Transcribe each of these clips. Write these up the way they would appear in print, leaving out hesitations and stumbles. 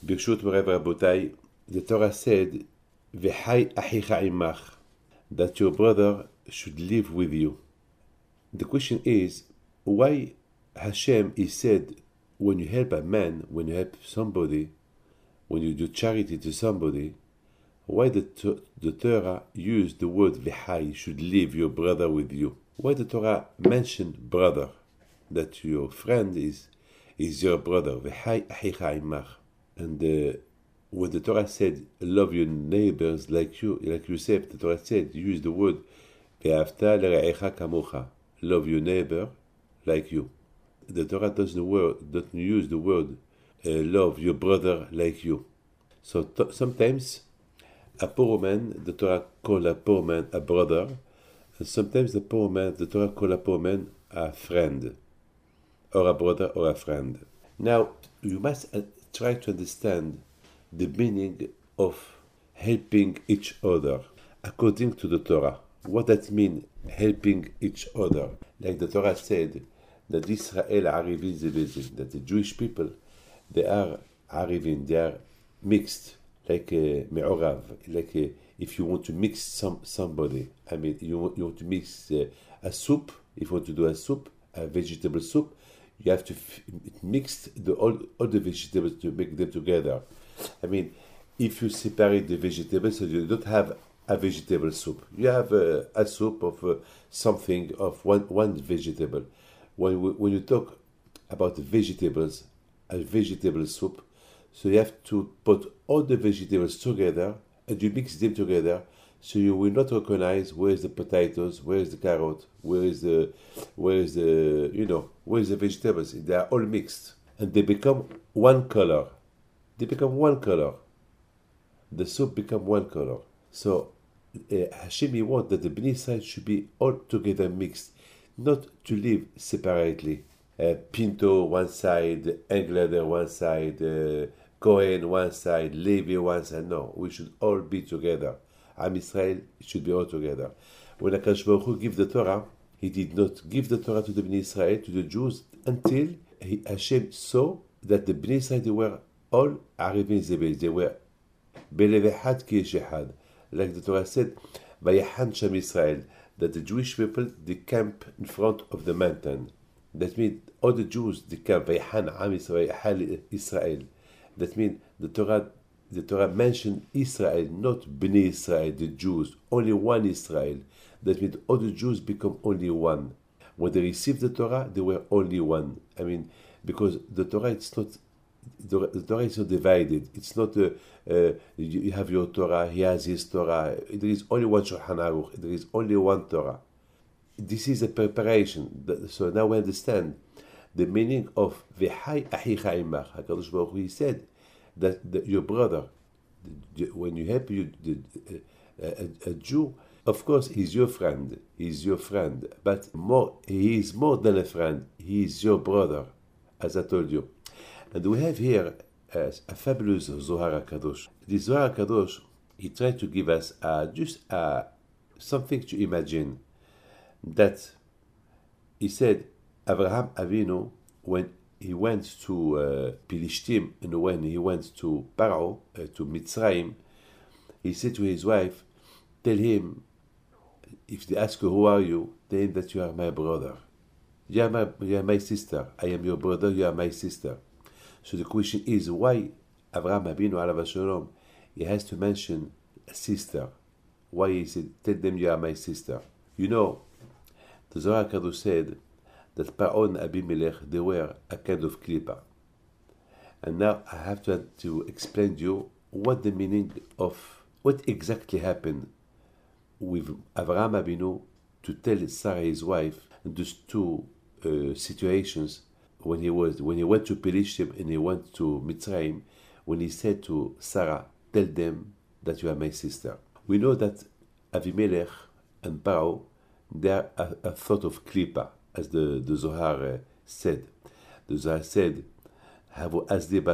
Birshut Morev Rabotai, the Torah said, V'chai achicha imach, that your brother should live with you. The question is, why Hashem is said, when you help a man, when you help somebody, when you do charity to somebody, why the Torah used the word v'chai, should leave your brother with you? Why the Torah mentioned brother, that your friend is your brother, v'chai achicha imach. And when the Torah said, love your neighbors like Yosef, the Torah said, use the word ve'afta l're'echa kamocha, love your neighbor like you. The Torah doesn't use the word love your brother like you. So sometimes a poor man, the Torah call a poor man a brother, and sometimes the Torah call a poor man a friend, or a brother or a friend. Now, you must try to understand the meaning of helping each other according to the Torah. What that means, helping each other? Like the Torah said, that Israel arivin zebezin, that the Jewish people, they are arivin, they are mixed, like me'orav, like if you want to mix somebody, I mean, you want to mix a soup, if you want to do a soup, a vegetable soup, you have to mix all the vegetables to make them together. I mean, if you separate the vegetables, so you don't have a vegetable soup. You have a soup of something, of one vegetable. When you talk about vegetables, a vegetable soup, so you have to put all the vegetables together and you mix them together, so you will not recognize where is the potatoes, where is the carrot, where is the vegetables. They are all mixed and they become one color. They become one color. The soup become one color. So Hashem wants that the Bnei Israel should be all together mixed, not to live separately. Pinto one side, Englander one side, Cohen one side, Levi one side. No, we should all be together. Am Israel should be all together. When HaKadosh Baruch Hu gave the Torah, He did not give the Torah to the Bnei Israel, to the Jews, until Hashem saw that the Bnei Israel, they were all arivin zebez. They were belev echad ki yesh echad. Like the Torah said, Vayahan Sham Israel, that the Jewish people, they camp in front of the mountain. That means all the Jews, they camp, Vayahan Am Israel. That means the Torah mentioned Israel, not Bnei Israel, the Jews, only one Israel. That means all the Jews become only one. When they received the Torah, they were only one. I mean, because the Torah, the Torah is not divided. It's not you have your Torah, he has his Torah. There is only one Shulchan Aruch. There is only one Torah. This is a preparation. So now we understand the meaning of V'chai achicha imach. HaKadosh Baruch Hu, He said that your brother, when you help a Jew, of course, he's your friend. He's your friend. But he is more than a friend. He is your brother, as I told you. And we have here a fabulous Zohar HaKadosh. The Zohar HaKadosh, he tried to give us just something to imagine. That he said, Abraham Avinu, when he went to Pilishtim, and when he went to Paro, to Mitzrayim, he said to his wife, tell him, if they ask you, who are you, tell him that you are my brother. You are my sister. I am your brother, you are my sister. So the question is, why Abraham Avinu, alav shalom, he has to mention a sister? Why he said, tell them you are my sister? You know, the Zohar HaKadosh said that Paro and Abimelech, they were a kind of klipa. And now I have to explain to you what the meaning of, what exactly happened with Avraham Avinu to tell Sarah, his wife, in those two situations, when he went to Pelishtim and he went to Mitzrayim, when he said to Sarah, tell them that you are my sister. We know that Avimelech and Paro, they are a thought of klipa, as the Zohar said. The Zohar said, they were of the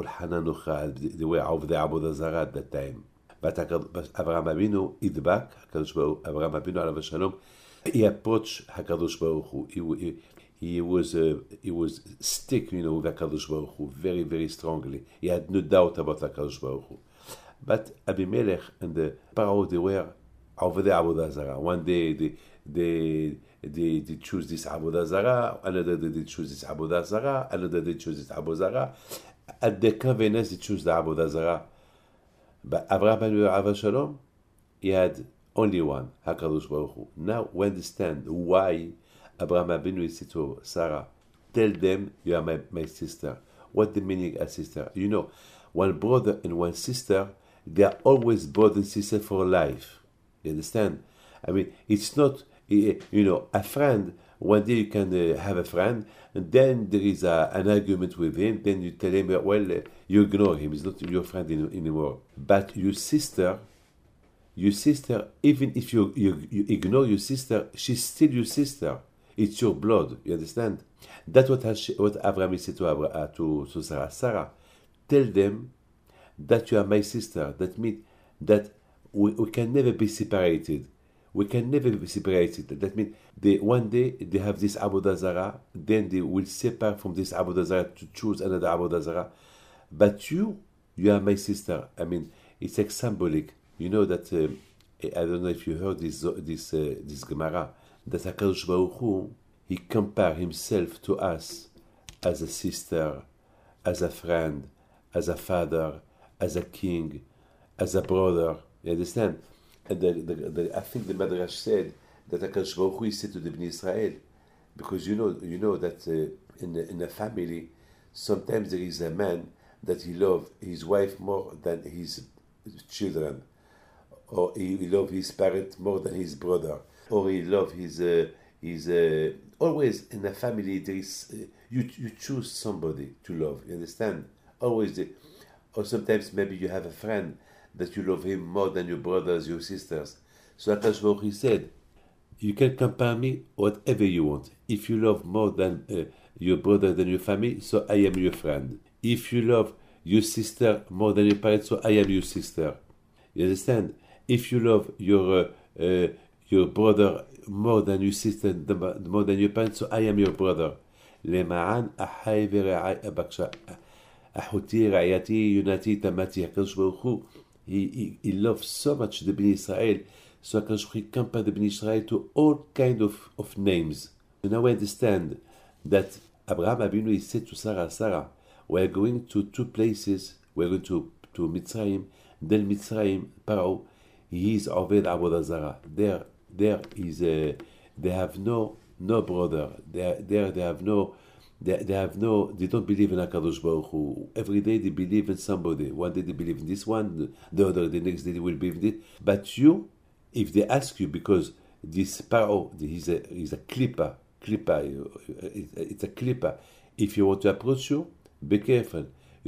Avodah Zarah at that time. But Avraham Avinu, Avraham Avinu alav shalom, he approached HaKadosh Baruch Hu. he was stick, with HaKadosh Baruch Hu very, very strongly. He had no doubt about HaKadosh Baruch Hu. But Abimelech and the Paro, they were Avdei Avodah Zarah. One day they choose this Avodah Zarah, another day they choose this Avodah Zarah, another day they choose this Avodah Zarah. At the convenience, they choose the Avodah Zarah. But Avraham Avinu Shalom, he had only one, HaKadosh Baruch Hu. Now we understand why Abraham Avinu said to Sarah, tell them you are my sister. What the meaning of sister? One brother and one sister, they are always brother and sister for life. You understand? I mean, it's not, a friend. One day you can have a friend, and then there is an argument with him. Then you tell him, you ignore him. He's not your friend anymore. But your sister, even if you ignore your sister, she's still your sister. It's your blood. You understand? That's what Abraham said to Sarah. Sarah, tell them that you are my sister. That means that we can never be separated. We can never be separated. That means one day they have this Avodah Zarah, then they will separate from this Avodah Zarah to choose another Avodah Zarah. But you are my sister. I mean, it's like symbolic. You know that, I don't know if you heard this Gemara, that HaKadosh Baruch Hu, he compared himself to us as a sister, as a friend, as a father, as a king, as a brother. You understand? And I think the Madrash said that HaKadosh Baruch Hu said to the Bnei Israel, because you know that in a family, sometimes there is a man that he loves his wife more than his children, or he loves his parent more than his brother, or he loves his always in a family there is you choose somebody to love. You understand? Always, or sometimes maybe you have a friend that you love him more than your brothers, your sisters. So HaKadosh Baruch Hu said, you can compare me whatever you want. If you love more than your brother than your family, so I am your friend. If you love your sister more than your parents, so I am your sister. You understand? If you love your brother more than your sister, more than your parents, so I am your brother. למען אחי ורעי בבקשה. אחותי, רעייתי, יונתי, תמתי, HaKadosh Baruch Hu, he loves so much the Bnei Israel, so HaKadosh Baruch Hu compared the Bnei Israel to all kind of names. So now we understand that Abraham Avinu said to Sarah, we are going to two places. We are going to Mitzrayim. Then Mitzrayim, Paro, he is Oved Avodah Zarah. There is they have no brother. They have no. They don't believe in HaKadosh Baruch Hu. Every day they believe in somebody. One day they believe in this one, the next day they will believe in it. But you, if they ask you, because this Paro, he's a clipper. It's a clipper. If you want to approach you, be careful.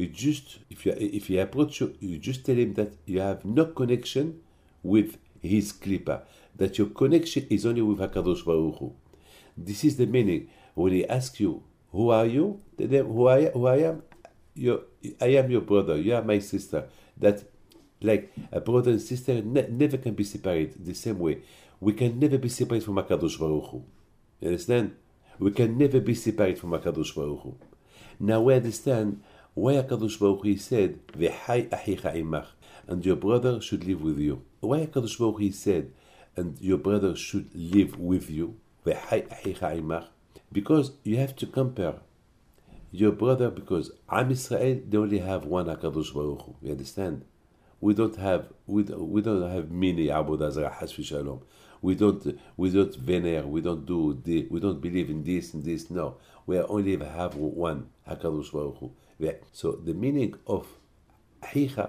If he approach you, you just tell him that you have no connection with his clipper. That your connection is only with HaKadosh Baruch Hu. This is the meaning. When he asks you, who are you? Tell them, who I am? I am your brother. You are my sister. That, like a brother and sister, never can be separated. The same way, we can never be separated from HaKadosh Baruch Hu. You understand? We can never be separated from HaKadosh Baruch Hu. Now we understand why HaKadosh Baruch Hu said, "V'chai achicha imach," and your brother should live with you. Why HaKadosh Baruch Hu said, and your brother should live with you, "V'chai achicha imach," because you have to compare your brother, because Am Israel, they only have one HaKadosh Baruch Hu. You understand? We don't have many Avodah Zarah, Chas v'Shalom. We don't vener. We don't believe in this and this. No, we only have one HaKadosh Baruch Hu. So the meaning of Achicha,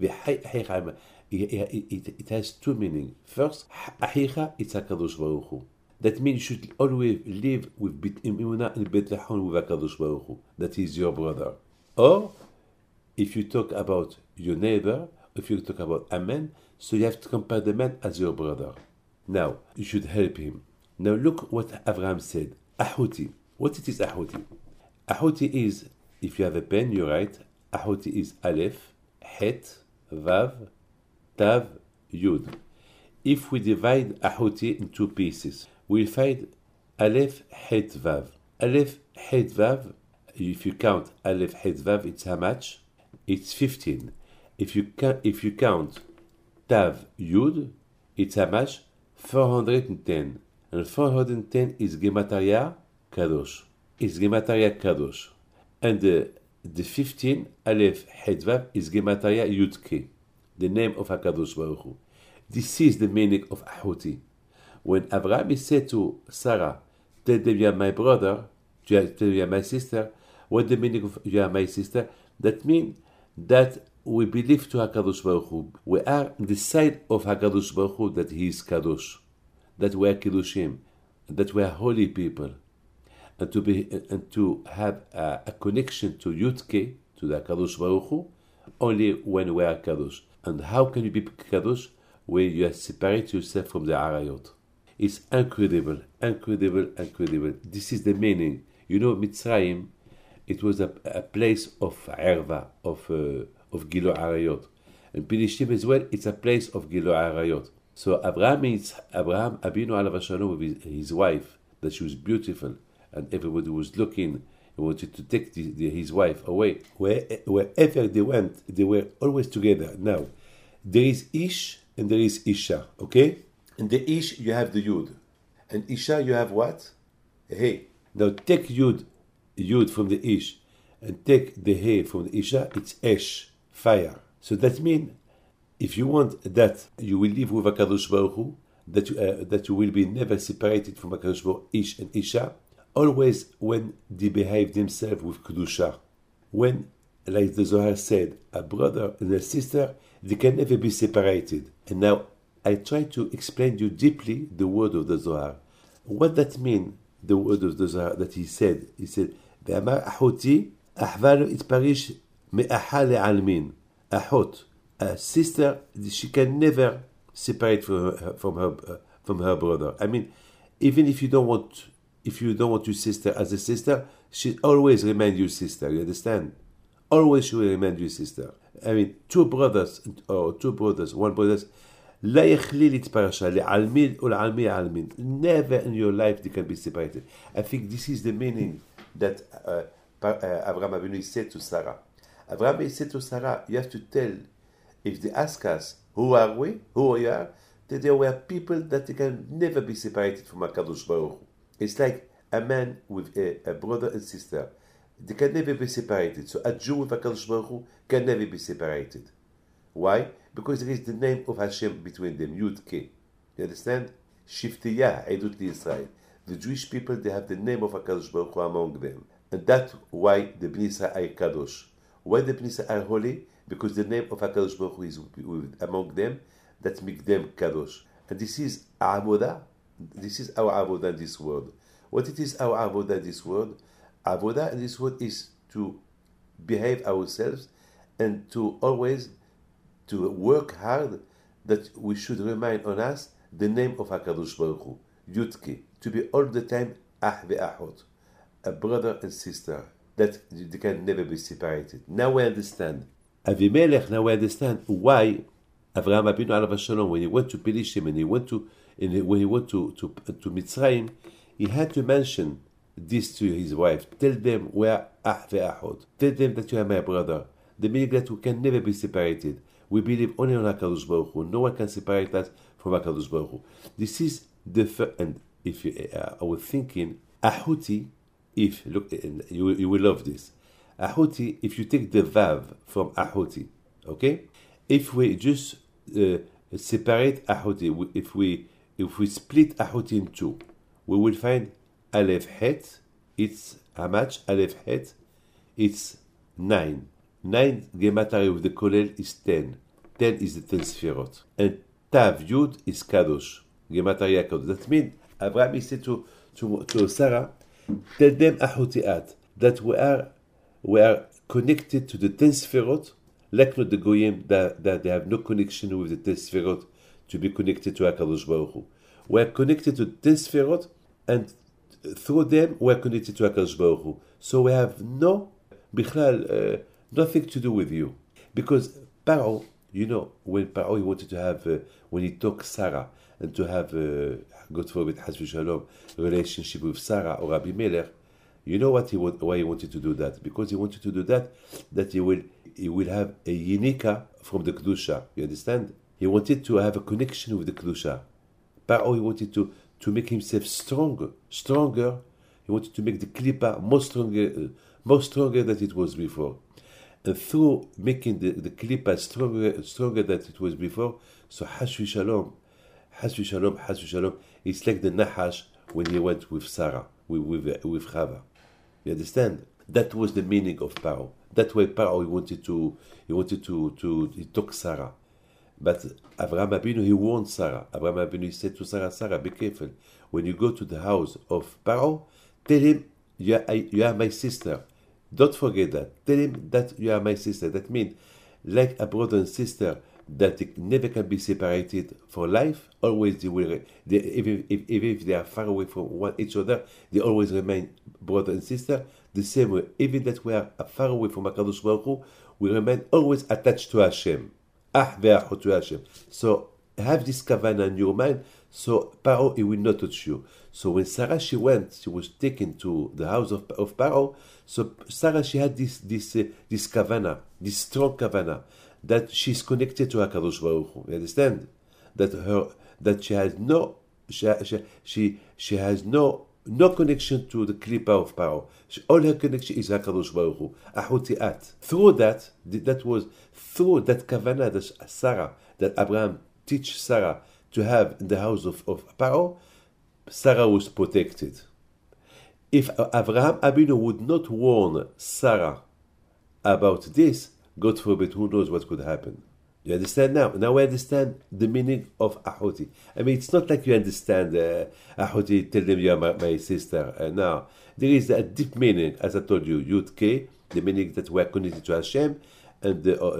it has two meanings. First, Achicha, it's HaKadosh Baruch Hu. That means you should always live with Emunah and Bet Lachon with HaKadosh Baruch Hu. That is your brother. Or, if you talk about your neighbor, if you talk about a man, so you have to compare the man as your brother. Now, you should help him. Now look what Abraham said. Ahuti. What it is Ahuti? Ahuti is, if you have a pen, you write, Ahuti is Aleph, Het, Vav, Tav, Yud. If we divide Ahuti in two pieces, we'll find Aleph, Het, Vav. Aleph Het Vav, if you count Aleph Het Vav, it's how much? It's 15. If you count Tav Yud, it's how much? 410. And 410 is Gemataria Kadosh. It's Gemataria Kadosh. And the 15, Aleph Het Vav, is Gemataria Yudke, the name of HaKadosh Baruch Hu. This is the meaning of Ahuti. When Abraham said to Sarah, tell them you are my brother, tell them you are my sister, what the meaning of you are my sister? That means that we believe to HaKadosh Baruch Hu. We are on the side of HaKadosh Baruch Hu, that He is Kadosh, that we are Kiddushim, that we are holy people. And to have a connection to Yudke, to the Kadosh Baruch Hu, only when we are Kadosh. And how can you be Kadosh? When you separate yourself from the Arayot. It's incredible, incredible, incredible. This is the meaning. You know, Mitzrayim, it was a place of Erva, of Gilo Arayot. And Pilishtim as well, it's a place of Gilo Arayot. So Abraham Avinu Alav Shalom with his wife, that she was beautiful, and everybody was looking and wanted to take his wife away. Wherever they went, they were always together. Now, there is Ish and there is Isha, okay? In the Ish, you have the Yud. And Isha, you have what? Hey. Now, take Yud from the Ish and take the Hey from the Isha, it's Esh, fire. So that means, if you want that you will live with HaKadosh Baruch Hu, that you will be never separated from HaKadosh Baruch Hu, Ish and Isha, always when they behave themselves with Kedusha. When, like the Zohar said, a brother and a sister, they can never be separated. And now, I try to explain you deeply the word of the Zohar. What that means, the word of the Zohar that he said, Ve'amar Ahuti, Ahvalo itparish me'aha le'almin. Ahot, a sister, she can never separate from her brother. I mean, even if you don't want your sister as a sister, she always remain your sister. You understand? Always she will remain your sister. I mean, one brothers, لا يخلي להתפרשה, לעלמין ולעלמי העלמין. Never in your life they can be separated. I think this is the meaning that Abraham Avinu said to Sarah. Abraham said to Sarah, you have to tell, if they ask us, who are we, who we are, that there were people that they can never be separated from HaKadosh Baruch Hu. It's like a man with a brother and sister. They can never be separated. So a Jew with HaKadosh Baruch Hu can never be separated. Why? Because there is the name of Hashem between them, Yud Ke. You understand? Shiftiyah, Eidut Israel. The Jewish people, they have the name of HaKadosh Baruch Hu among them. And that's why the Bnei Israel are Kadosh. Why the Bnei Israel are holy? Because the name of HaKadosh Baruch Hu is among them, that make them Kadosh. And this is Avodah. This is our Avodah in this world. What it is our Avodah in this world? Avodah in this world is to behave ourselves and to always to work hard, that we should remind on us the name of HaKadosh Baruch Hu, Yudke, to be all the time Ah ve'ahot, a brother and sister, that they can never be separated. Now we understand. Avimelech, now we understand why Avraham Avinu Alav Shalom, when he went to Pilishtim and when he went to Mitzrayim, he had to mention this to his wife. Tell them we are Ah ve'ahot. Tell them that you are my brother. The meaning that we can never be separated. We believe only on HaKadosh Baruch Hu. No one can separate us from HaKadosh Baruch Hu. This is the first, and if you, I was thinking, Ahuti, if, look, you will love this. Ahuti, if you take the Vav from Ahuti, okay? If we just separate Ahuti, if we split Ahuti in two, we will find Aleph Het, it's how much? Aleph Het, it's 9. 9 Gematria with the Kolel is 10. 10 is the 10 Sfirot. And Tav Yud is Kadosh. Gematria Kadosh. That means, Abraham said to Sarah, tell them Ahutiat, that we are connected to the 10 Sfirot, like not the Goyim, that they have no connection with the 10 Sfirot to be connected to HaKadosh Baruch Hu. We are connected to the 10 Sfirot, and through them we are connected to HaKadosh Baruch Hu. So we have no, Bichlal, nothing to do with you. Because Paro, you know, when Paro he wanted to have, when he took Sarah, and to have, God forbid, Haz v'Shalom, relationship with Sarah or Rabbi Melech, You know why he wanted to do that? Because he wanted to do that he will have a Yinika from the Kedusha. You understand? He wanted to have a connection with the Kedusha. Paro, he wanted to make himself stronger. He wanted to make the Klippa more stronger than it was before. And through making the Klippa stronger than it was before, so Hasvi Shalom, it's like the Nahash when he went with Sarah, with Chava. You understand? That was the meaning of Paro. That way Paro he took Sarah. But Avraham Avinu, he warned Sarah. Avraham Avinu, he said to Sarah, Sarah, be careful. When you go to the house of Paro, tell him, you are my sister. Don't forget that. Tell him that you are my sister. That means, like a brother and sister, that they never can be separated for life. Always even if they are far away from each other, they always remain brother and sister. The same way, even that we are far away from HaKadosh Baruch Hu, we remain always attached to Hashem. To Hashem. So have this kavanah in your mind. So Paro, he will not touch you. So when Sarah she was taken to the house of Paro. So Sarah, she had this kavanah, this strong kavanah, that she's connected to HaKadosh Baruch Hu. You understand? That she has no connection to the Klippa of Paro. All her connection is HaKadosh Baruch Hu. Ahuti at. Through that was through that kavanah that Sarah, that Abraham teach Sarah to have in the house of Paro, Sarah was protected. If Avraham Avinu would not warn Sarah about this, God forbid, who knows what could happen. You understand now? Now I understand the meaning of Ahuti. I mean, it's not like you understand Ahuti, tell them you are my sister. Now, there is a deep meaning, as I told you, Yud K, the meaning that we are connected to Hashem, and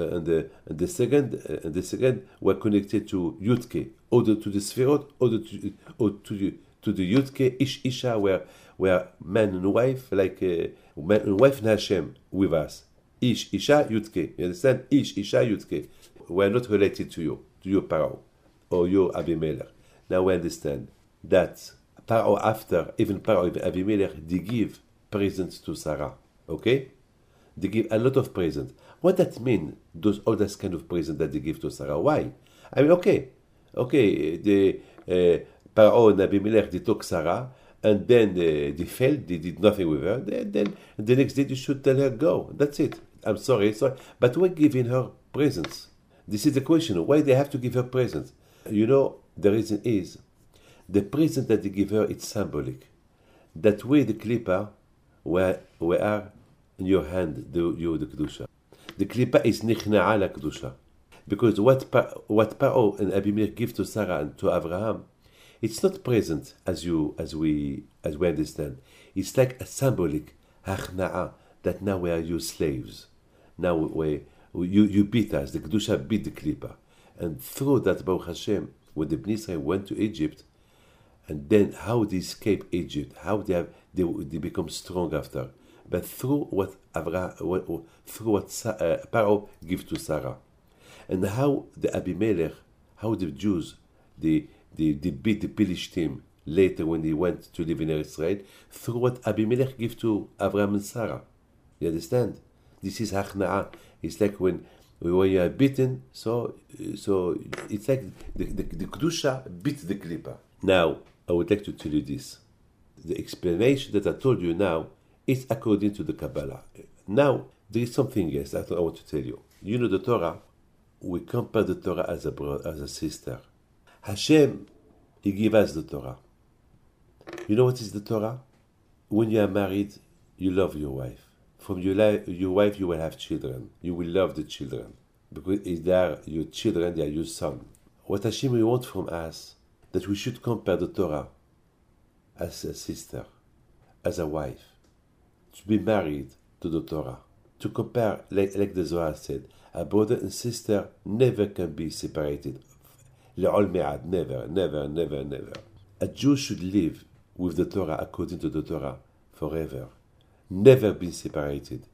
the second we're connected to Yud K, or to the Sfirot, or to the Yud K, Isha, where man and wife, like man and wife and Hashem with us. Isha, Yud K. You understand? Isha, Yud K. We are not related to your Paro, or your Abimelech. Now we understand that Paro, even Abimelech, they give presents to Sarah. Okay? They give a lot of presents. What that mean? All this kind of present that they give to Sarah. Why? I mean, okay, the Paro and Abimelech, they took Sarah, and then they failed. They did nothing with her. Then the next day you should tell her go. That's it. I'm sorry, but we're giving her presents. This is the question. Why they have to give her presents? You know, the reason is the present that they give her, it's symbolic. That way the Klippa, where are in your hand, the Kedusha. The Klippa is nichna'a la Kedusha. Because what Paro and Abimelech give to Sarah and to Abraham, it's not present as we understand. It's like a symbolic hachna'a, that now we are your slaves. Now you beat us. The Kedusha beat the Klippa, and through that, Baruch Hashem, when the Bnei Israel went to Egypt, and then how they escape Egypt, how they become strong after, but through what Paro gives to Sarah, and how the Abimelech, how the Jews, they beat the Philistine later when they went to live in Israel, through what Abimelech gives to Abraham and Sarah. You understand? This is hachna'ah. It's like when you are beaten, so it's like the Kedusha beat the Klippa. Now, I would like to tell you this. The explanation that I told you now is according to the Kabbalah. Now, there is something else I want to tell you. You know the Torah, we compare the Torah as a sister. Hashem, He gave us the Torah. You know what is the Torah? When you are married, you love your wife. From your wife, you will have children. You will love the children. Because they are your children, they are your son. What Hashem will want from us, that we should compare the Torah as a sister, as a wife. To be married to the Torah. To compare, like the Zohar said, a brother and sister never can be separated. Le'ol me'ad, never. A Jew should live with the Torah according to the Torah forever. Never be separated.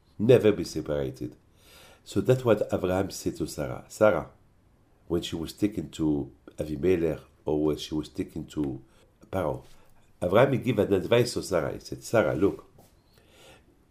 So that's what Abraham said to Sarah. Sarah, when she was taken to Avimelech, or when she was taken to Paro, Abraham gave an advice to Sarah. He said, Sarah, look,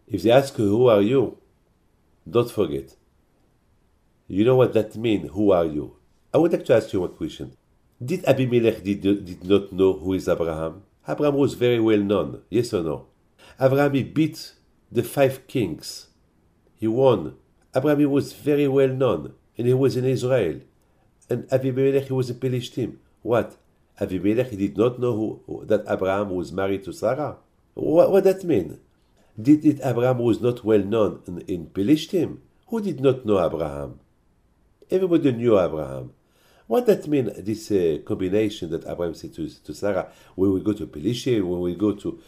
If they ask you, who are you? Don't forget. You know what that means, who are you? I would like to ask you one question. Did Abimelech did not know who is Abraham? Abraham was very well known, yes or no? Abraham, he beat the 5 kings. He won. Abraham, he was very well known, and he was in Israel. And Abimelech, he was in Palestine. What? Abimelech, he did not know that Abraham was married to Sarah? What that mean? Did it Abraham was not well known in Palestine? Who did not know Abraham? Everybody knew Abraham. What that mean, this combination that Abraham said to Sarah, when we go to Palestine, when we go to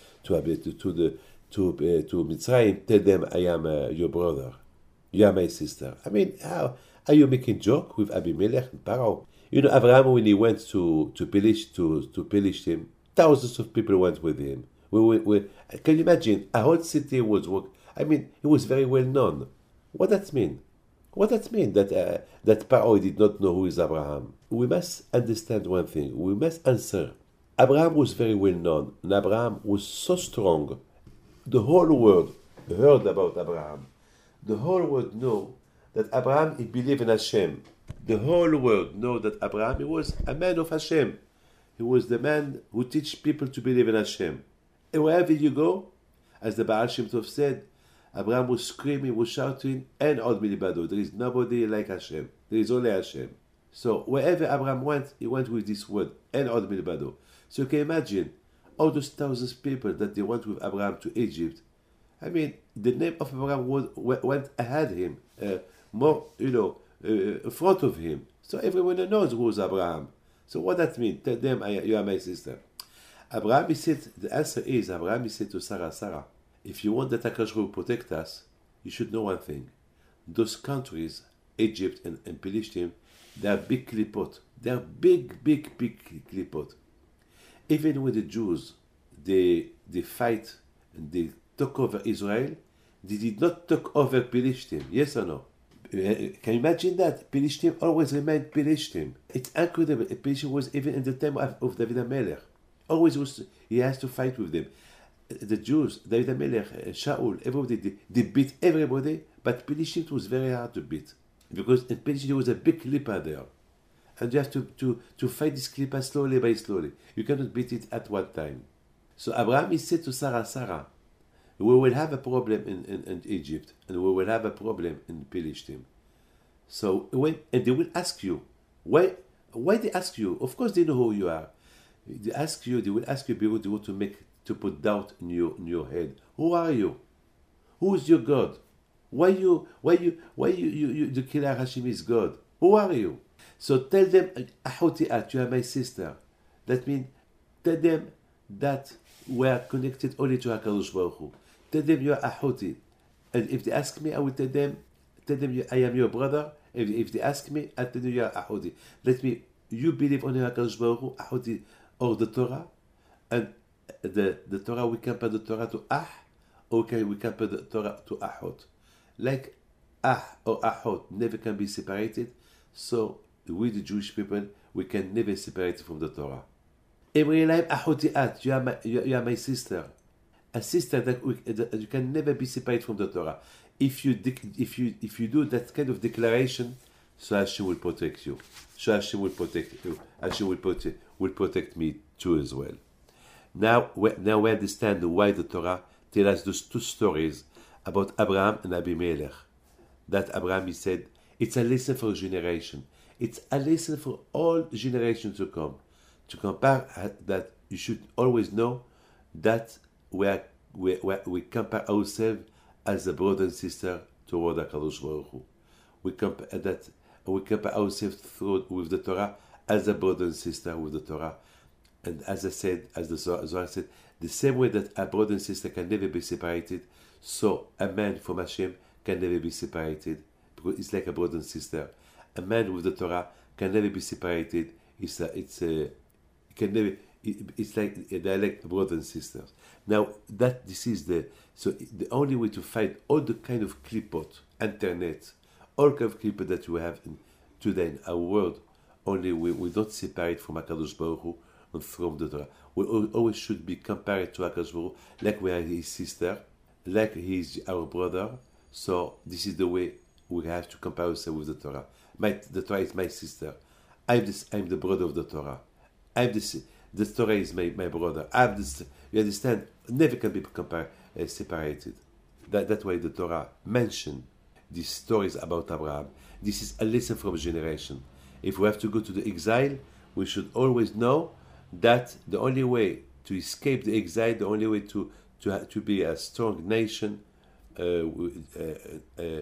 Mitzrayim, tell them I am your brother, you are my sister. I mean, how are you making joke with Abimelech and Paro? You know, Abraham, when he went to Palestine, thousands of people went with him. Can you imagine? A whole city was I mean, he was very well known. What that mean? What that mean that Paro did not know who is Abraham? We must understand one thing. We must answer. Abraham was very well known, and Abraham was so strong. The whole world heard about Abraham. The whole world know that Abraham he believed in Hashem. The whole world know that Abraham he was a man of Hashem. He was the man who teach people to believe in Hashem. And wherever you go, as the Baal Shem Tov said, Abraham was screaming, was shouting, and Od Milibado. There is nobody like Hashem. There is only Hashem. So wherever Abraham went, he went with this word, and Od Milibado. So you can imagine all those thousands of people that they went with Abraham to Egypt. I mean, the name of Abraham went ahead him, more, in front of him. So everyone knows who is Abraham. So what that mean? Tell them, you are my sister. Abraham, he said, the answer is, Abraham, he said to Sarah, Sarah, if you want that HaKadosh will protect us, you should know one thing. Those countries, Egypt and Palestine, they are big klipot. They are big klipot. Even with the Jews, they fight and they took over Israel, they did not take over Palestine. Yes or no? Can you imagine that? Palestine always remained Palestine. It's incredible. Palestine was even in the time of David HaMelech. Always was, he has to fight with them. The Jews, David HaMelech, Shaul, everybody, they beat everybody, but Palestine was very hard to beat. Because in Palestine there was a big klippa there. And you have to fight this klippa slowly by slowly. You cannot beat it at one time. So Abraham said to Sarah, Sarah, we will have a problem in Egypt, and we will have a problem in Palestine. So and they will ask you, why they ask you? Of course they know who you are. They will ask you because they want to put doubt in your head. Who are you? Who is your God? Why you the Killer Hashem is God? Who are you? So tell them, Ahutiat, you are my sister. That means tell them that we are connected only to HaKadosh Baruch Hu. Tell them you are Ahuti. And if they ask me, I will tell them I am your brother. If they ask me, I tell them you are Ahuti. Let me, you believe only HaKadosh Baruch Hu, Ahuti, or the Torah. And the Torah, we compare the Torah to okay, we compare the Torah to Ahot. Like or Ahot never can be separated, so we the Jewish people, we can never separate from the Torah. Every life, Ahotiat, you are my sister. A sister that you can never be separated from the Torah. If you do that kind of declaration, so Hashem will protect you. So Hashem will protect you. Hashem will protect me too as well. Now we understand why the Torah tells us those two stories about Abraham and Abimelech. That Abraham, he said, it's a lesson for a generation. It's a lesson for all generations to come. To compare that, you should always know that we compare ourselves as a brother and sister toward HaKadosh Baruch Hu. We compare ourselves with the Torah as a brother and sister with the Torah. And as I said, as the Zohar said, the same way that a brother and sister can never be separated, so a man from Hashem can never be separated, because it's like a brother and sister. A man with the Torah can never be separated. It's like they're like brothers and sisters. Now this is the only way to fight all the kind of klipot, internet, all kind of klipot that we have today in our world. Only we don't separate from HaKadosh Baruch Hu and from the Torah. We always should be compared to HaKadosh Baruch Hu like we are his sister, like he's our brother. So this is the way we have to compare ourselves with the Torah. The Torah is my sister. I'm the brother of the Torah. I'm the Torah is my brother. I'm this. You understand? Never can be separated. That's why the Torah mentioned these stories about Abraham. This is a lesson from generation. If we have to go to the exile, we should always know that the only way to escape the exile, the only way to be a strong nation in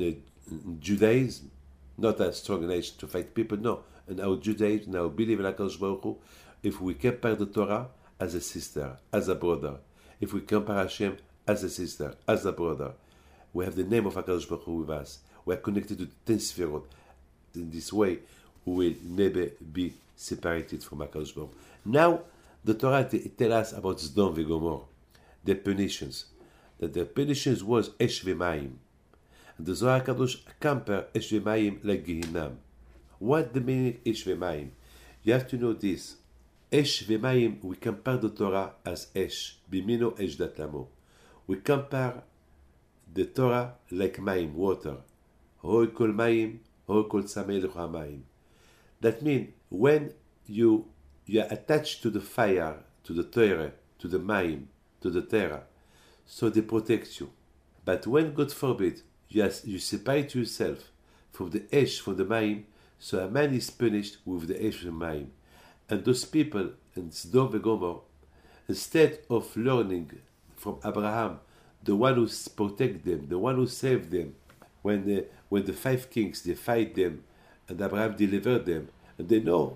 Judaism, not a strong nation to fight people, no. In our Judaism, in our belief in HaKadosh Baruch Hu, if we compare the Torah as a sister, as a brother, if we compare Hashem as a sister, as a brother, we have the name of HaKadosh Baruch Hu with us. We are connected to the 10 Sefirot. In this way, we will never be separated from HaKadosh Baruch Hu. Now, the Torah tells us about Sdom and Gomorrah, the punitions. That the punitions was Esh v'Mayim. And the Zohar HaKadosh compare Esh v'Mayim like Gehinnom. What the meaning Esh v'Mayim? You have to know this. Esh v'Mayim, we compare the Torah as Esh. Bimino Esh Datlamo. We compare the Torah like Mayim, water. Hoi kol Mayim, hoi kol tzamei lecha Mayim. That means when you are attached to the fire, to the Torah, to the Mayim, to the Torah, so they protect you. But when, God forbid, you separate yourself from the Esh, from the Mayim, so a man is punished with the Esh and Mayim. And those people in Sodom and Gomorrah, instead of learning from Abraham, the one who protect them, the one who saved them, when the 5 kings, they fight them, and Abraham delivered them, and they knows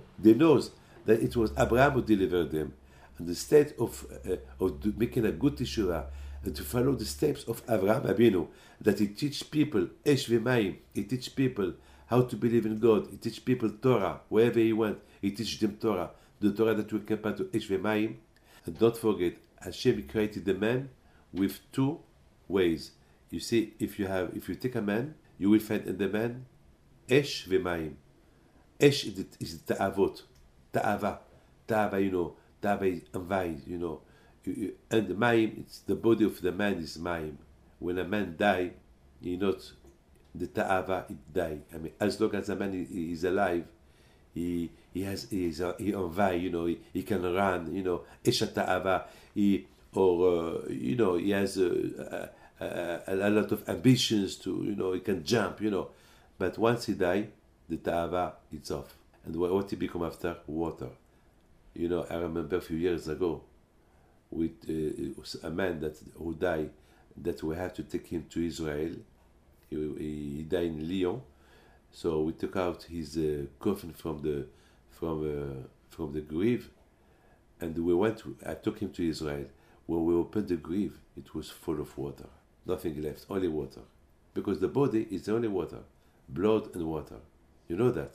that it was Abraham who delivered them. And instead of making a good teshuvah, and to follow the steps of Abraham Abinu, that he teach people Esh v'Mayim, he teach people how to believe in God, he teach people Torah, wherever he went, he teach them Torah, the Torah that we compare to Esh v'Mayim. And don't forget, Hashem created the man with 2 ways. You see, if you take a man, you will find in the man Esh v'Mayim. Esh is the ta'avot, ta'ava, you know, ta'ava is envy, you know. And the Mayim, it's the body of the man is Mayim. When a man die, the ta'ava, it die. I mean, as long as a man is alive, he envy, you know, he can run, you know, Esha ta'ava, he has a lot of ambitions to, you know, he can jump, you know. But once he die, the ta'ava, it's off. And what he become after? Water. You know, I remember a few years ago, with a man who died, that we had to take him to Israel. He died in Lyon, so we took out his coffin from the grave, and I took him to Israel. When we opened the grave, it was full of water, nothing left, only water, because the body is only water, blood and water. You know that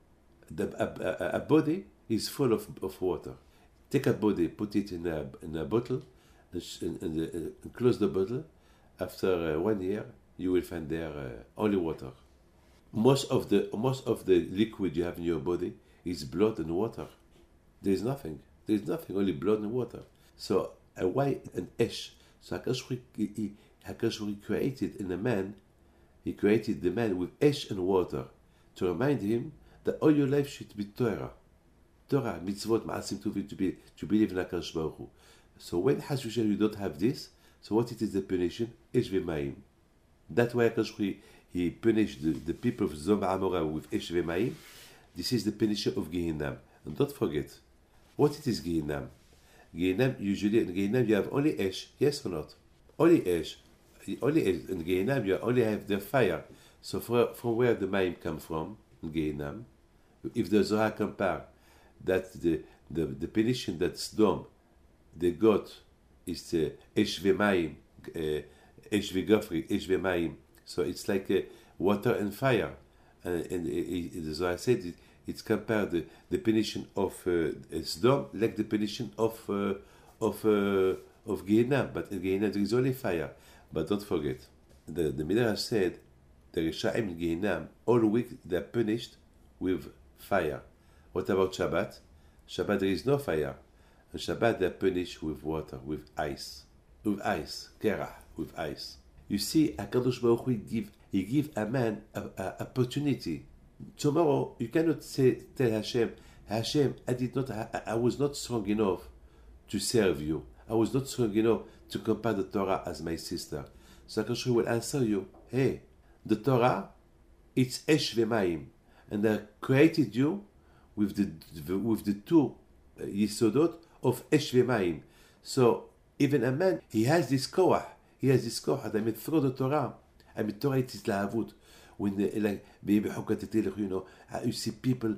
a body is full of water. Take a body, put it in a bottle, and close the bottle. After 1 year, you will find there only water. Most of the liquid you have in your body is blood and water. There is nothing, only blood and water. So why an Esh? So HaKadosh created in a man. He created the man with Esh and water to remind him that all your life should be Torah. Torah, mitzvot, ma'asim tuvim, to believe in HaKadosh Baruch Hu. So when Chas v'Shalom you don't have this, so what it is the punishing? Esh v'Mayim. That's why HaKadosh he punished the people of Sodom and Gomorrah with Esh v'Mayim. This is the punishment of Gehinnom. And don't forget, what it is Gehinnom? Gehinnom, usually in Gehinnom you have only Esh, yes or not? Only Esh. Only Esh. In Gehinnom you only have the fire. So from where the Mayim come from, in Gehinnom, if the Zohar compare that the punishment that Sodom they got is Esh v'Mayim, Esh v'Gofri, Esh v'Mayim. So it's like water and fire. And the Zohar said it's compared the punishment of Sodom like the punishment of Gehinnom. But in Gehinnom there is only fire. But don't forget, the Midrash said the Rishaim in Gehinnom all week they are punished with fire. What about Shabbat? Shabbat there is no fire. On Shabbat they are punished with water, with ice. with ice, kerach, with ice. You see, HaKadosh Baruch Hu he give a man a opportunity. Tomorrow, you cannot tell Hashem, I was not strong enough to serve you. I was not strong enough to compare the Torah as my sister. So HaKadosh Baruch Hu will answer you, hey, the Torah, it's Esh V'Mayim. And I created you with the two Yisodot of Esh V'Mayim. So even a man, he has this koach. He has this koach. I mean, through the Torah. I mean, Torah it is lahavut. When like you see people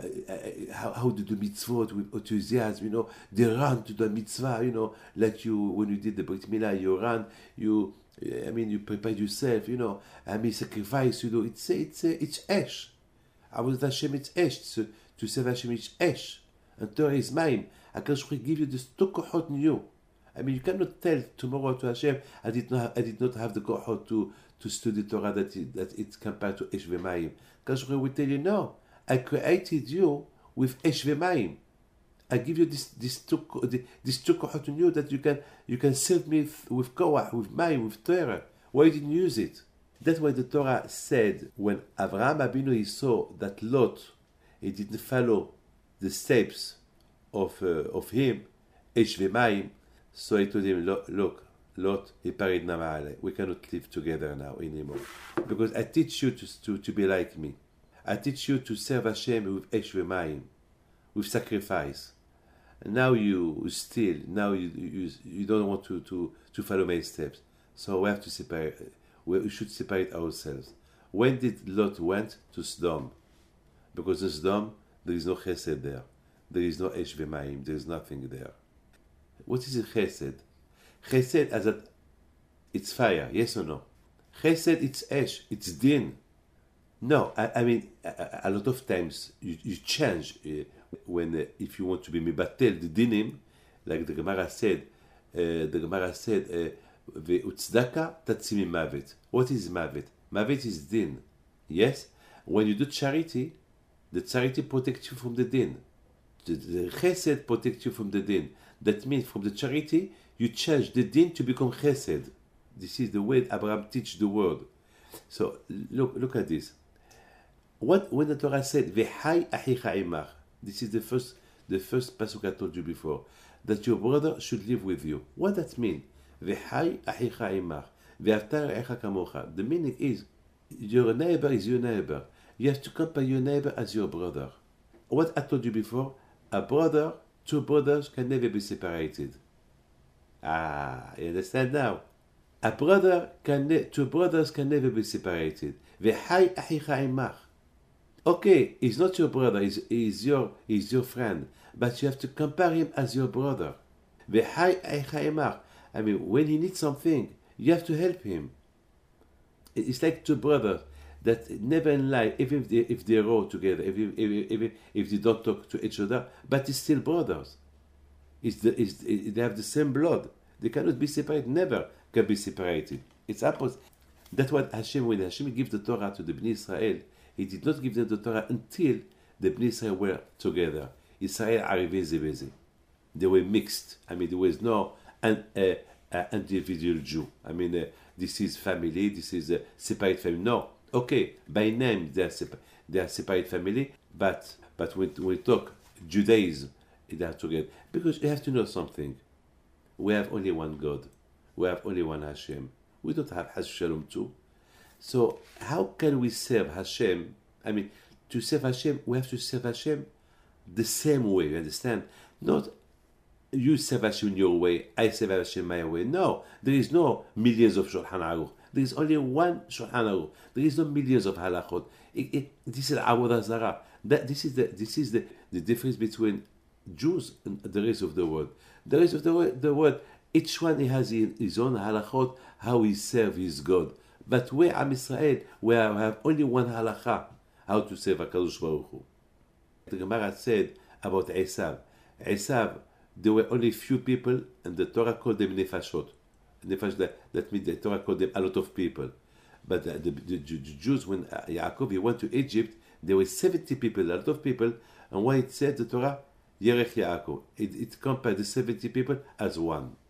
how to do mitzvot with enthusiasm, they run to the mitzvah, like you when you did the Brit Milah, you run, you prepare yourself, sacrifice, it's esh. I was Hashem, it's esh. To serve Hashem, it's esh. And Torah is mine. HaKadosh Baruch Hu give you this two kohot new. You cannot tell tomorrow to Hashem, I did not have the kohot to study Torah that it's compared to Esh V'Mayim. HaKadosh Baruch Hu will tell you, no, I created you with Esh V'Mayim. I give you this two kohot new that you can serve me with koach, with mayim, with Torah. Why didn't you use it? That's why the Torah said when Avraham Abinu he saw that Lot he didn't follow the steps of him, Esh V'Mayim. So I told him, look, Lot, he parid nama'ale. We cannot live together now anymore. Because I teach you to be like me. I teach you to serve Hashem with Esh V'Mayim, with sacrifice. And now you don't want to follow my steps. So we have to separate. We should separate ourselves. When did Lot went to Sodom? Because in Sodom, there is no chesed there. There is no Esh V'Mayim. There is nothing there. What is a chesed? Chesed as it's fire, yes or no? Chesed, it's esh, it's din. No, I mean, a lot of times you change when if you want to be mibatel the dinim, like the Gemara said, ve'utzdaka tatzimi mavet. What is mavet? Mavet is din. Yes? When you do charity, the charity protects you from the din. The chesed protects you from the din. That means from the charity, you change the din to become chesed. This is the way Abraham teach the word. So look at this. When the Torah said "V'hai achicha imach," this is the first pasuk I told you before, that your brother should live with you. What does that mean? V'hai achicha imach, v'avta re'echa kamocha. The meaning is your neighbor is your neighbor. You have to compare your neighbor as your brother. What I told you before, two brothers can never be separated. You understand now? Two brothers can never be separated. V'hai achicha imach. Okay, he's not your brother, he's your friend, but you have to compare him as your brother. V'hai achicha imach. When he needs something, you have to help him. It's like two brothers that never in life, even if they row together, even if they don't talk to each other, but it's still brothers. They have the same blood. They cannot be separated, never can be separated. It's opposite. That's what when Hashem gave the Torah to the Bnei Israel, He did not give them the Torah until the Bnei Israel were together. Israel arrivé zebeze. They were mixed. There was no individual Jew. This is family, this is a separate family. No. Okay, by name they are separate family, but when we talk Judaism, they are together. Because you have to know something. We have only one God. We have only one Hashem. We don't have Has Shalom too. So how can we serve Hashem? To serve Hashem, we have to serve Hashem the same way. You understand? Not you serve Hashem your way, I serve Hashem my way. No, there is no millions of Shulchan Aruch. There is only one Shulchan Aruch. There is no millions of halachot. This is Avodah Zarah. This is the difference between Jews and the rest of the world. The rest of the world, each one has his own halachot, how he serve his God. But we, Am Israel, we have only one halacha, how to serve HaKadosh Baruch Hu. The Gemara said about Esav. Esav, there were only few people, and the Torah called them nefashot. That means the Torah called them a lot of people. But the Jews, when Yaakov went to Egypt, there were 70 people, a lot of people, and why it said the Torah, Yerech Yaakov. It compared the 70 people as one.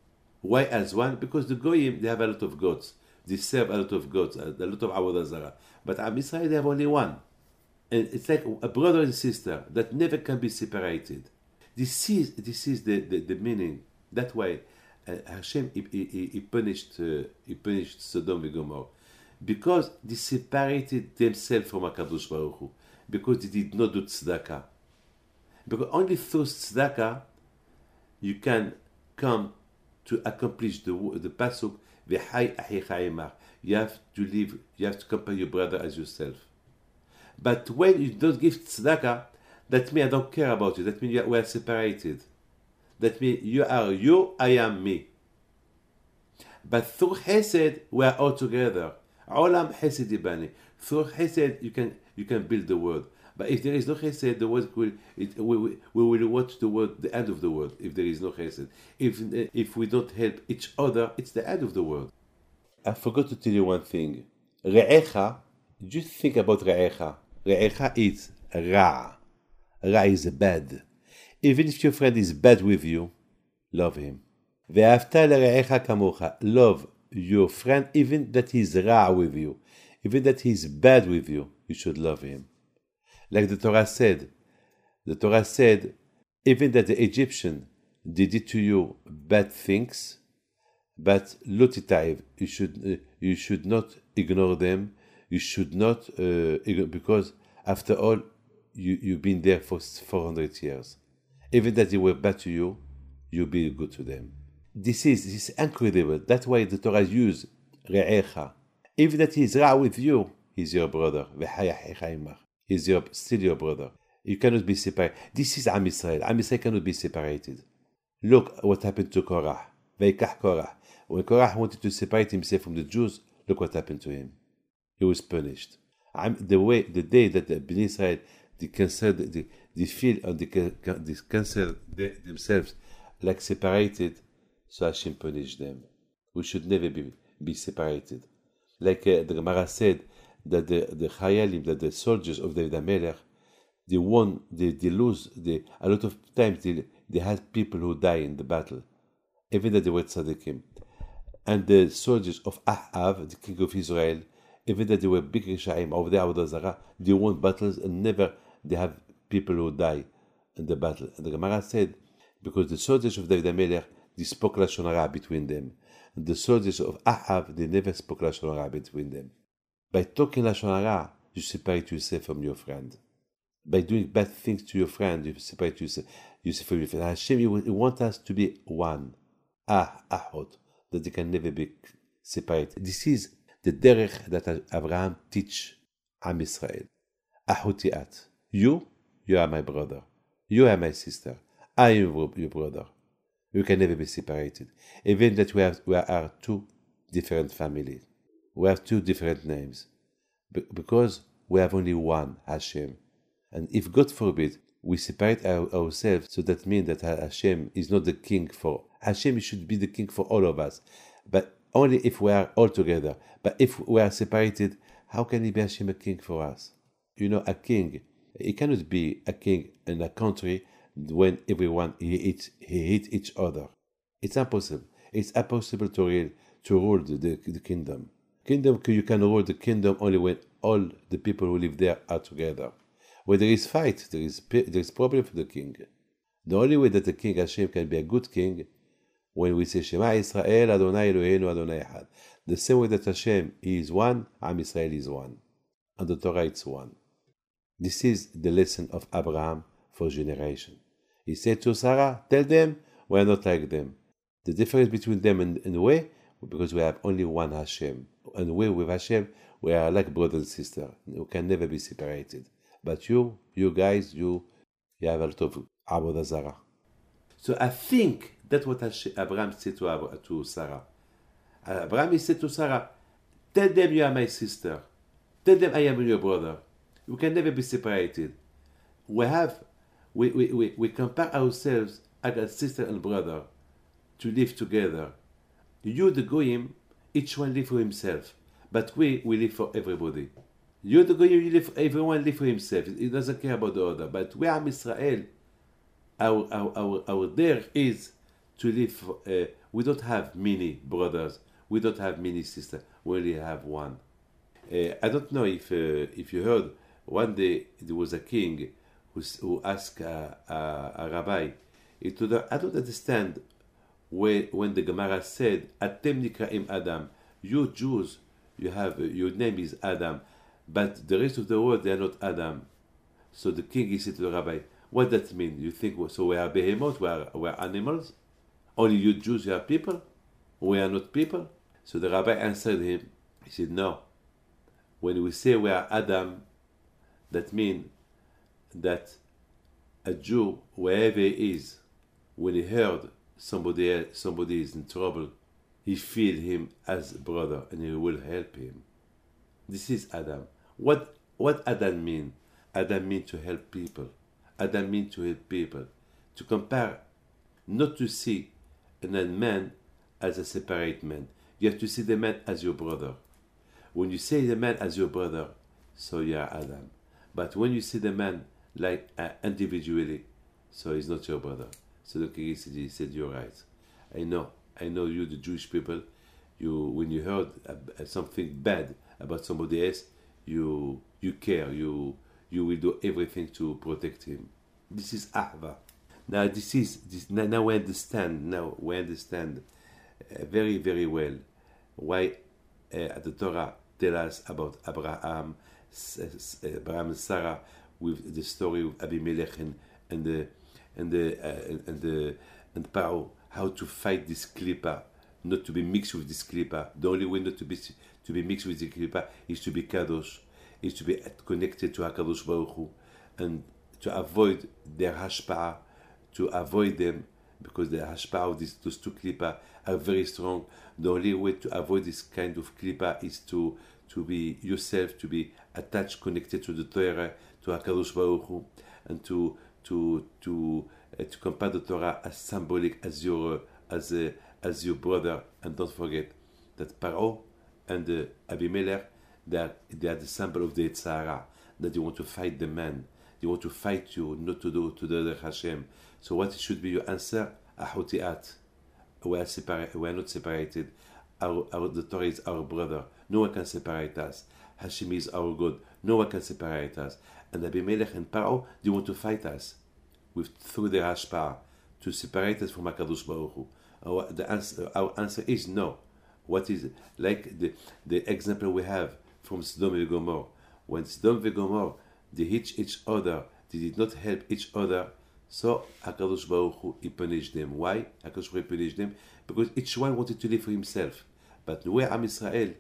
Why as one? Because the Goyim, they have a lot of gods. They serve a lot of gods, a lot of Avodah Zarah. But Am Israel, they have only one. And it's like a brother and sister that never can be separated. This is the meaning. That's why Hashem he punished Sodom and Gomorrah, because they separated themselves from HaKadosh Baruch Hu, because they did not do tzedakah. Because only through tzedakah you can come to accomplish the pasuk v'chai achicha imach. You have to live. You have to compare your brother as yourself. But when you don't give tzedakah, that means I don't care about you. That means we are separated. That means you are you, I am me. But through Chesed, we are all together. Olam Chesed Ibani. Through Chesed, you can build the world. But if there is no Chesed, the world we will watch the world, the end of the world. If there is no Chesed, if we don't help each other, it's the end of the world. I forgot to tell you one thing. Re'echa. Just think about Re'echa. Re'echa is Ra. Ra is bad. Even if your friend is bad with you, love him. Ve'ahavta l're'echa kamocha. Love your friend, even that he's Ra with you. Even that he's bad with you, you should love him. Like the Torah said, even that the Egyptian did it to you bad things, but lotitaiv, you should not ignore them. You should not, because after all, you've been there for 400 years. Even that they were bad to you, you be good to them. This is incredible. That's why the Torah used re'echa. Even that he's ra with you, he's your brother. He's still your brother. You cannot be separated. This is Am Yisrael. Am Yisrael cannot be separated. Look what happened to Korah. Veikach Korah. When Korah wanted to separate himself from the Jews, look what happened to him. He was punished. The day that the Bnei Israel they feel and they consider themselves like separated, so Hashem punished them. We should never be separated. Like the Gemara said that the Chayalim, that the soldiers of David HaMelech, they lose. A lot of times they had people who die in the battle, even that they were tzaddikim. And the soldiers of Ahav, the king of Israel, even that they were big Rishaim of the Avodah Zarah, they won battles and never they have people who die in the battle. And the Gemara said, because the soldiers of David HaMelech, they spoke Lashon Hara between them. And the soldiers of Ahav, they never spoke Lashon Hara between them. By talking Lashon Hara, you separate yourself from your friend. By doing bad things to your friend, you separate yourself from your friend. Hashem, He wants us to be one. Ahot, that they can never be separated. This is the derech that Abraham teach Am Yisrael. Ahoti at. You are my brother. You are my sister. I am your brother. You can never be separated. Even that we are two different families. We have two different names. Because we have only one, Hashem. And if God forbid, we separate ourselves, so that means that Hashem is not the king for... Hashem should be the king for all of us. But only if we are all together. But if we are separated, how can He be Hashem a king for us? You know, a king, he cannot be a king in a country when everyone hate each other. It's impossible. It's impossible to rule the kingdom. You can rule the kingdom only when all the people who live there are together. When there is fight, there is problem for the king. The only way that the king Hashem can be a good king, when we say Shema Yisrael Adonai Eloheinu Adonai Echad. The same way that Hashem is one, Am Yisrael is one. And the Torah is one. This is the lesson of Abraham for generation. He said to Sarah, tell them we are not like them. The difference between them and we, because we have only one Hashem. And we with Hashem, we are like brother and sister. We can never be separated. But you guys, you have a lot of Avodah Zarah. So I think that's what Abraham said to Sarah. Abraham said to Sarah, tell them you are my sister. Tell them I am your brother. We can never be separated. We compare ourselves as a sister and brother to live together. You, the Goyim, each one live for himself. But we live for everybody. You, the Goyim, everyone live for himself. He doesn't care about the other. But we are Israel. Our dare is to live We don't have many brothers. We don't have many sisters. We only have one. I don't know if you heard. One day there was a king who asked a rabbi. He told her, "I don't understand when the Gemara said, Atem nikraim Adam, you Jews, you have your name is Adam, but the rest of the world they are not Adam." So the king he said to the rabbi, "What does that mean? You think so? We are behemoths, we are animals? Only you Jews, you are people? We are not people?" So the rabbi answered him. He said, "No. When we say we are Adam, that means that a Jew, wherever he is, when he heard somebody is in trouble, he feel him as brother and he will help him. This is Adam. What Adam mean? Adam mean to help people. Adam mean to help people. To compare, not to see a man as a separate man. You have to see the man as your brother. When you see the man as your brother, so you are Adam. But when you see the man like individually, so he's not your brother. So the king said, "You're right. I know you, the Jewish people. When you heard something bad about somebody else, you care. You will do everything to protect him. This is ahva. Now now we understand. Now we understand very very well why the Torah tells us about Abraham and Sarah with the story of Abimelech and Paro, how to fight this klipa, not to be mixed with this klipa. The only way not to be mixed with the klipa is to be kadosh, is to be connected to HaKadosh Baruch Hu, and to avoid their hashpa'ah, to avoid them, because the hashpa'ah of those two klipa are very strong. The only way to avoid this kind of klipa is to be yourself, to be attached, connected to the Torah, to HaKadosh Baruch Hu, and to compare the Torah as symbolic as your brother. And don't forget that Paro and Abimelech, they are the symbol of the Yetzirah, that you want to fight the man, you want to fight you, not to do to the Hashem. So what should be your answer? Ahotiat. We are not separated. The Torah is our brother. No one can separate us. Hashem is our God. No one can separate us. And Abimelech and Paro, they want to fight us through their hashpa'ah, to separate us from HaKadosh Baruch Hu. Our answer is no. What is it? Like the example we have from Sodom and Gomorrah. When Sodom and Gomorrah, they hit each other, they did not help each other, so HaKadosh Baruch Hu, he punished them. Why? HaKadosh Baruch Hu punished them because each one wanted to live for himself. But we Am Israel,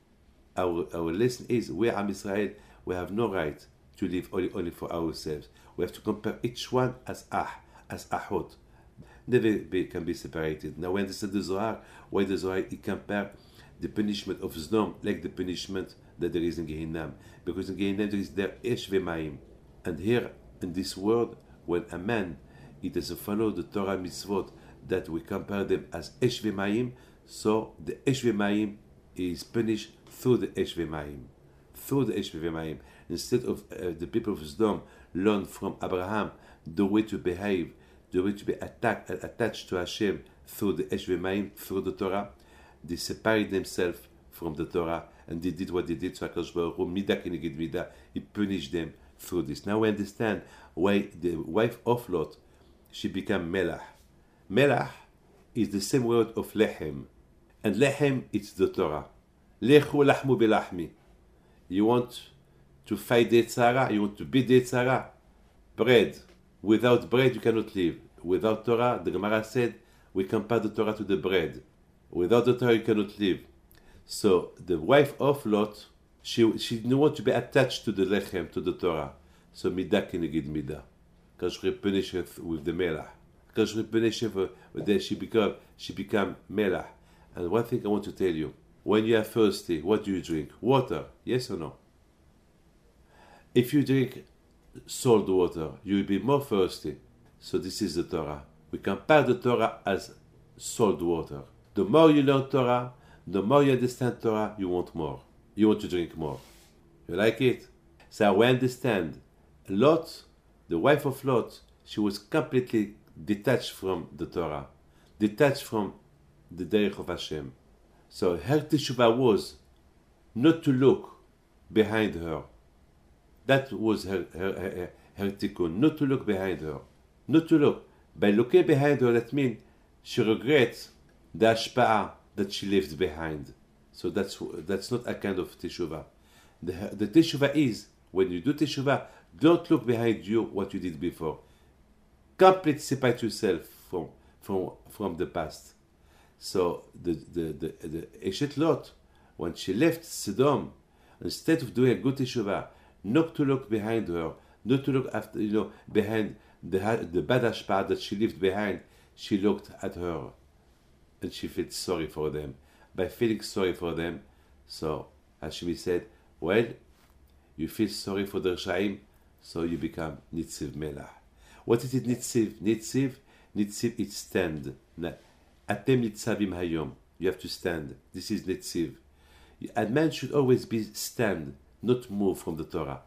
our lesson is, we Am Israel, we have no right to live only for ourselves. We have to compare each one as ahot. Never can be separated. Now we understand the Zohar, why the Zohar he compare the punishment of Sodom like the punishment that there is in Gehinnom. Because in Gehinnom there is there Esh V'Mayim. And here in this world, when a man he doesn't follow the Torah mitzvot, that we compare them as Esh V'Mayim, so the Esh V'Mayim is punished through the Esh V'Mayim. Through the Esh V'Mayim. Instead of the people of Sodom learn from Abraham the way to behave, the way to be attached to Hashem through the Esh V'Mayim, through the Torah, they separate themselves from the Torah, and they did what they did. So HaKadosh Baruch Hu, Midah Keneged Midah, he punished them through this. Now we understand why the wife of Lot, she became Melach. Melach is the same word of Lechem, and Lechem is the Torah. Lechu lachmu belachmi. You want to fight the Yetzirah, you want to beat the Yetzirah? Bread. Without bread you cannot live. Without Torah, the Gemara said, we compare the Torah to the bread. Without the Torah you cannot live. So the wife of Lot, she didn't want to be attached to the Lechem, to the Torah. So Midah Keneged Midah. Because punish her with the Melach. Because punish her, she became Melach. And one thing I want to tell you, when you are thirsty, what do you drink? Water, yes or no? If you drink salt water, you will be more thirsty. So this is the Torah. We compare the Torah as salt water. The more you learn Torah, the more you understand Torah, you want more. You want to drink more. You like it? So we understand. Lot, the wife of Lot, she was completely detached from the Torah, detached from the derech of Hashem. So her teshuvah was not to look behind her. That was her tikkun, not to look behind her. Not to look. By looking behind her, that means she regrets the hashpa'ah that she left behind. So that's not a kind of teshuvah. The teshuvah is, when you do teshuvah, don't look behind you what you did before. Completely separate yourself from the past. So the Eshet Lot, when she left Sodom, instead of doing a good teshuvah, not to look behind her, not to look after, behind the bad hashpa'ah that she left behind, she looked at her and she felt sorry for them. By feeling sorry for them, so Hashem said, well, you feel sorry for the Rashaim, so you become Nitziv Melach. What is it, Nitziv? Nitziv is stand. Atem Nitzavim Hayom. You have to stand. This is Nitziv. A man should always be stand, not move from the Torah.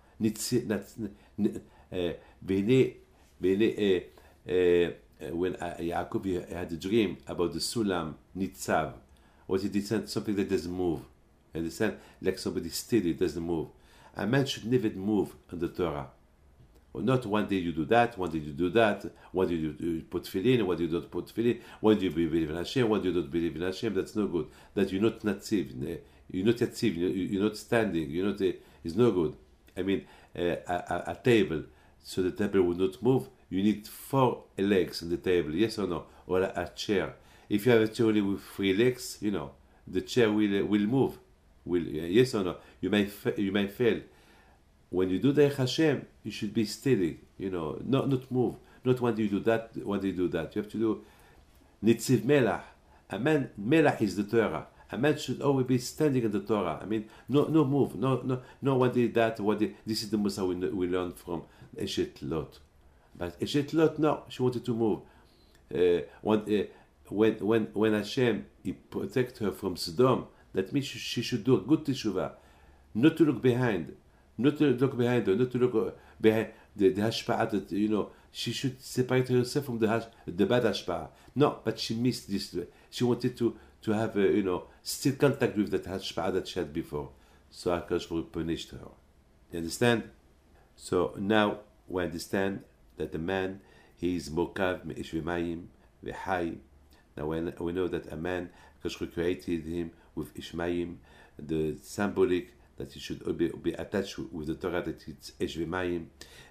When Yaakov had a dream about the Sulam, Nitzav, what he did, something that doesn't move. Understand? Like somebody steady, doesn't move. A man should never move on the Torah. Or not one day you do that, one day you do that, one day you put tefillin, one day you don't put tefillin, one day you believe in Hashem, one day you don't believe in Hashem. That's no good. That you're not natziv, you're not yatziv, you're not standing, it's no good. I mean, a table, so the table will not move, you need 4 legs on the table, yes or no? Or a chair. If you have a chair only with 3 legs, the chair will move. Yes or no? You may fail. When you do Derech Hashem, you should be steady. Not move. Not one day you do that, one day you do that. You have to do Nitziv Melach. A man, Melach is the Torah. A man should always be standing in the Torah. I mean, no move. No one day that, one day. This is the Musa we learn from Eshet Lot. But Eshet Lot, no, she wanted to move. When Hashem he protect her from Sodom, that means she should do a good teshuvah, not to look behind, not to look behind her, not to look behind the hashpa'ah that she should separate herself from the bad hashpa'ah. No, but she missed this. She wanted to have still contact with that hashpa'ah that she had before. So HaKadosh Baruch Hu punished her. You understand? So now we understand that the man he is mokav me'ish v'mayim v'hai. Now we know that a man, HaKadosh Baruch Hu created him with Ishmaim, the symbolic that he should be attached with the Torah, that it's Esh v'mayim.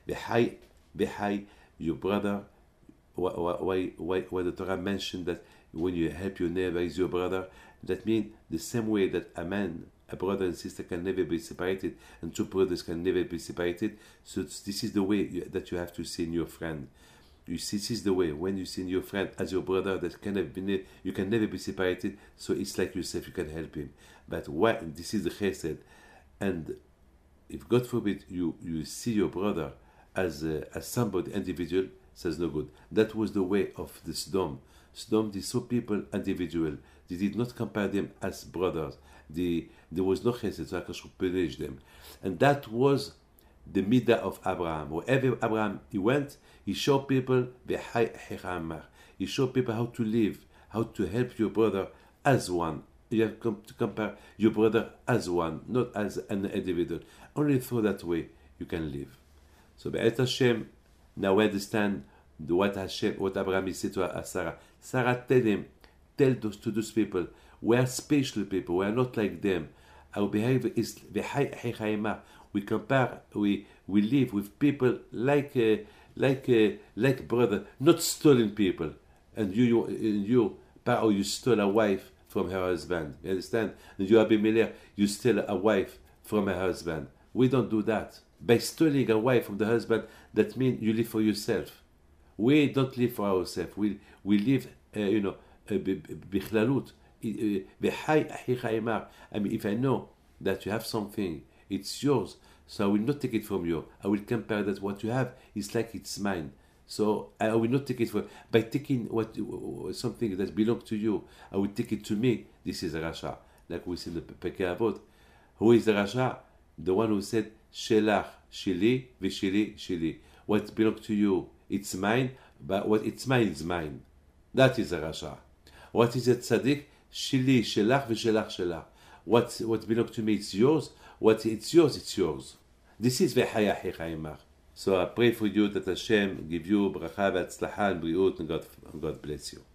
V'hai, your brother. Why the Torah mentioned that when you help your neighbor is your brother? That means the same way that a brother and sister can never be separated, and 2 brothers can never be separated. So this is the way that you have to see in your friend. You see, this is the way. When you see your friend as your brother, that you can never be separated. So it's like yourself, you can help him. But this is the chesed. And if God forbid you see your brother as somebody individual, says no good. That was the way of the Sodom. Sodom, they saw people individual. They did not compare them as brothers. There was no chesed, so HaKadosh punished them. And that was the midah of Abraham. Wherever Abraham he went, he showed people he showed people how to live, how to help your brother as one. You have to compare your brother as one, not as an individual. Only through that way you can live. So Be'ez Hashem, now we understand what Abraham said to Sarah. Sarah tell to those people, we are special people, we are not like them. Our behavior is we compare, we live with people like brother, not stolen people. And you stole a wife from her husband. You understand? And you Abimelech, you steal a wife from her husband. We don't do that. By stealing a wife from the husband, that means you live for yourself. We don't live for ourselves. We live, bichlalut. I mean, if I know that you have something, it's yours, so I will not take it from you. I will compare that what you have is like it's mine. So I will not take it by taking something that belongs to you. I will take it to me. This is a Rasha, like we see in the Pirkei Avot. Who is the Rasha? The one who said Shelach, Shili, Vishili, Shili. What belongs to you, it's mine. But what it's mine is mine. That is a Rasha. What is a tzaddik? Shili, shelach, v'shelach, shelach. What belongs to me, it's yours. What it's yours, it's yours. This is v'chaya achicha imach. So I pray for you that Hashem give you bracha v'atzlacha and briut, and God bless you.